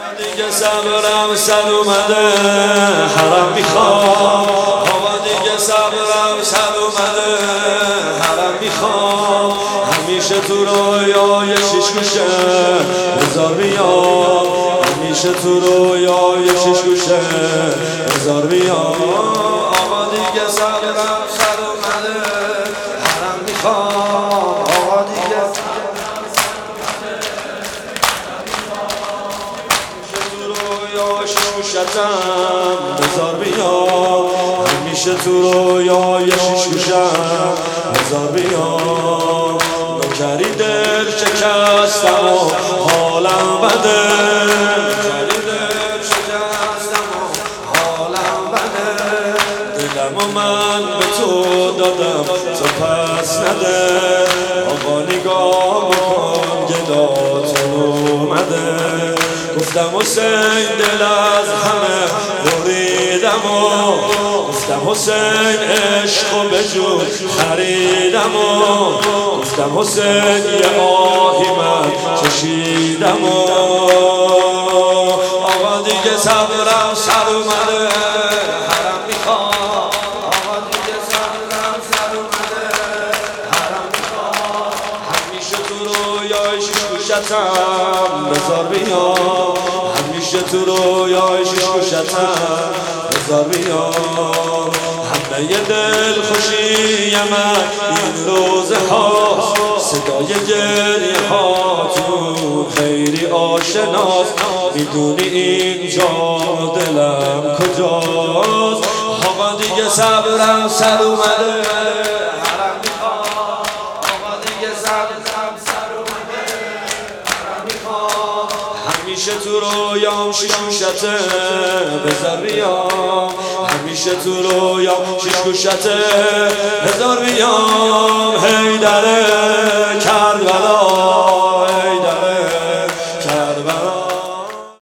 دیگه صبرم سر اومده حرم میخوام، آقا دیگه صبرم سر اومده حرم میخوام. همیشه تو رویای شش گوشه بذار بیام، همیشه تو رویای شش گوشه بذار بیام. آقا دیگه صبرم سر اومده حرم میخوام، آقا دیگه ششم بذار بیام، همیشه تو رویای شش گوشم بذار بیام. نوکری دل شکستم و حالم بده، نوکری دل شکستم و حالم بده. دلم و من به تو دادم تو پس نده، آقا نگاه بکن گداتون اومده. گفتم حسین دل از همه بریدم و گفتم حسین عشق و به جون خریدم و گفتم حسین یه آهی من کشیدم و آقا دیگه صبرم سر اومده حرم میخوام، آقا دیگه صبرم سر اومده حرم میخوام. همیشه تو رویای شش گوشتم بذار بیام، همیشه تو رویای شش گوشتم بذار بیام. همه دل خوشی من این روزه هاست، صدای گریه هاتون خیلی آشناست. میدونی اینجا دلم کجاست، آقا دیگه صبرم سر اومده حرم میخوام، آقا دیگه صبرم سر اومده حرم میخوام. همیشه تو رویام شش گوشته بذار بیام، همیشه تو رویام شش گوشته بذار بیام.